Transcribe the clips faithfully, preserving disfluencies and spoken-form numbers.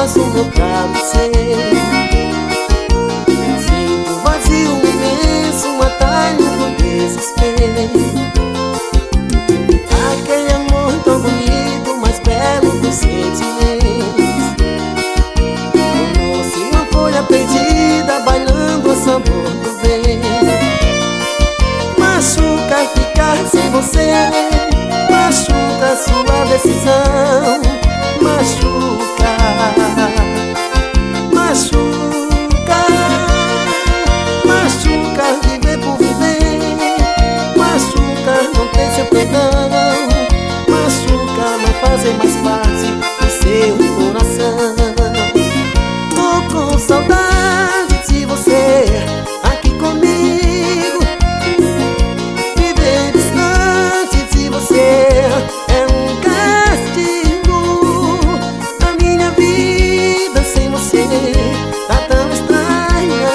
lençóis, o meu travesseiro. Sinto um vazio imenso, um atalho do desespero. Aquele amor tão bonito, mais belo dos sentimentos. Como se uma folha perdida, bailando a sabor do vento. Machuca ficar sem você, machuca sua decisão. Machuca, machuca, machuca viver por viver. Machuca não ter seu perdão. Machuca não fazer mais parte do seu coração. Tô com saudade de você aqui comigo. Viver distante de você é um castigo. A minha vida sem você tá tão estranha.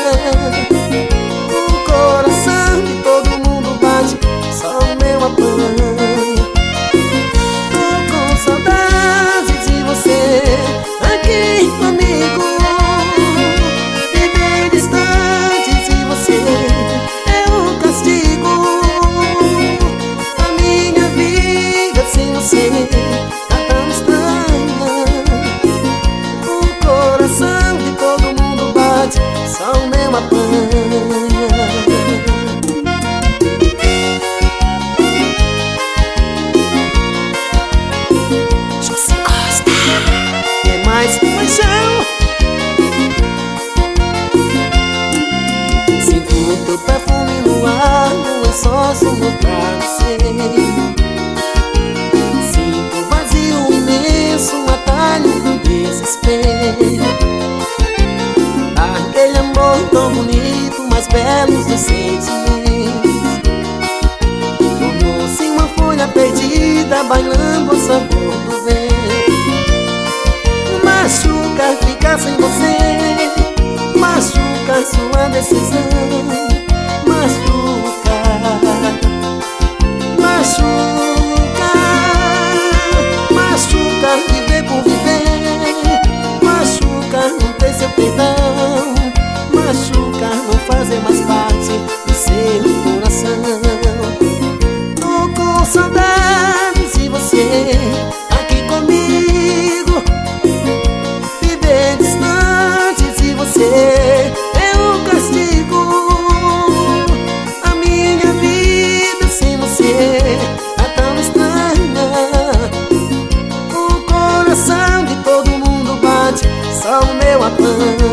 O coração de todo mundo bate, só o meu apanha. Tô com saudade de você aqui comigo. Viver distante de você é um castigo. A minha vida sem você tá tão estranha. O coração de todo mundo bate, só o meu apanha. José Costa, é mais paixão. Sinto o teu perfume no ar, no lençóis, o meu travesseiro. Sinto o vazio imenso, um atalho do desespero. Aquele amor tão bonito, mais belos dos sentimentos. Como se uma folha perdida, bailando a sabor do vento. Machuca ficar sem você, machuca sua decisão. Machuca, machuca, machuca viver por viver. Machuca não ter seu perdão. Machuca não fazer mais parte do seu coração. Tô com saudade de você aqui comigo. Viver distante de você é um castigo. A minha vida sem você tá tão estranha. O coração de todo mundo bate, só o meu apanha.